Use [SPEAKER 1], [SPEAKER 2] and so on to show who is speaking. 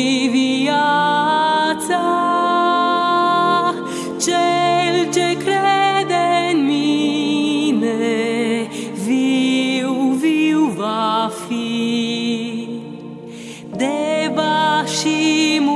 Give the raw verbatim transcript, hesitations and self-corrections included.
[SPEAKER 1] viața. Cel ce crede în mine, viu, viu va fi, de va și